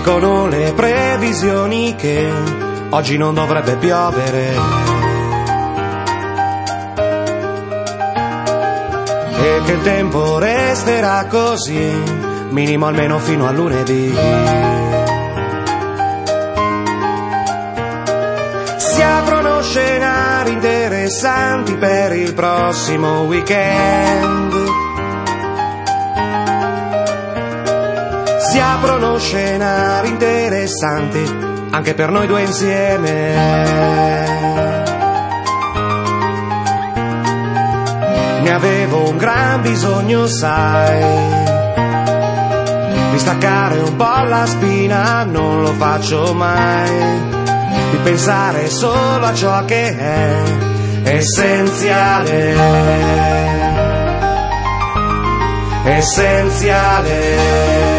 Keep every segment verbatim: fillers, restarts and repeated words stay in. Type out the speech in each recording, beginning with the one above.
Dicono le previsioni che oggi non dovrebbe piovere e che il tempo resterà così, minimo almeno fino a lunedì. Si aprono scenari interessanti per il prossimo weekend. Si aprono scenari interessanti anche per noi due insieme. Ne avevo un gran bisogno, sai, di staccare un po' la spina, non lo faccio mai, di pensare solo a ciò che è essenziale, essenziale.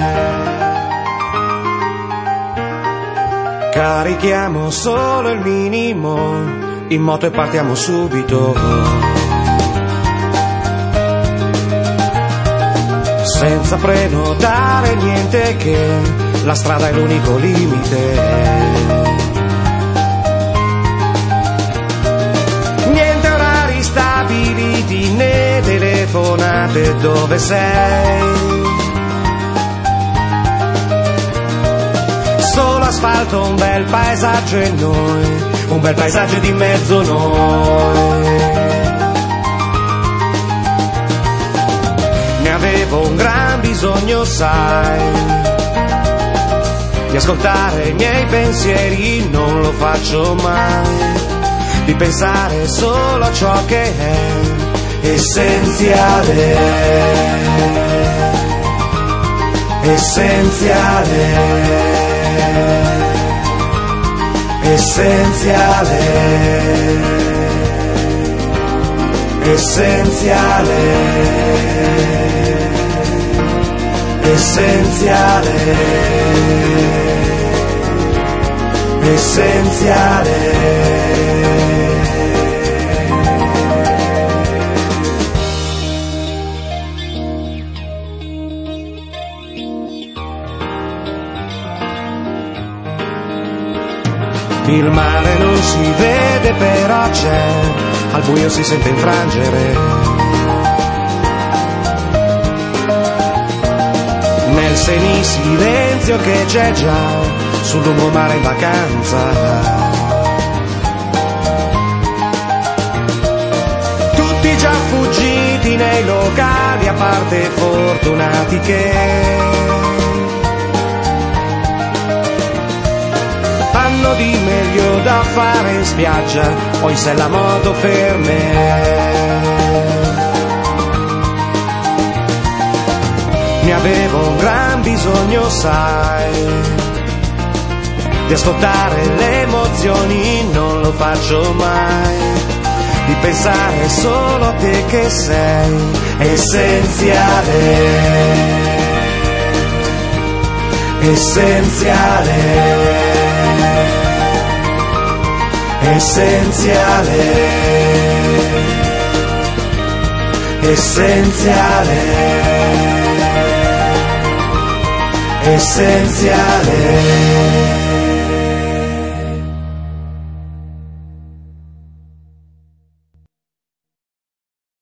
Carichiamo solo il minimo in moto e partiamo subito, senza prenotare niente, che la strada è l'unico limite. Niente orari stabiliti né telefonate, dove sei? Solo asfalto, un bel paesaggio e noi, un bel paesaggio di mezzo noi. Ne avevo un gran bisogno, sai, di ascoltare i miei pensieri, non lo faccio mai, di pensare solo a ciò che è essenziale, essenziale, essenziale, essenziale, essenziale, essenziale. Il mare non si vede però c'è, al buio si sente infrangere. Nel semisilenzio che c'è già sul lungomare in vacanza. Tutti già fuggiti nei locali, a parte fortunati che hanno di meglio da fare in spiaggia o in sella moto per me. Ne avevo un gran bisogno, sai, di ascoltare le emozioni, non lo faccio mai, di pensare solo a te che sei essenziale, essenziale, essenziale, essenziale, essenziale.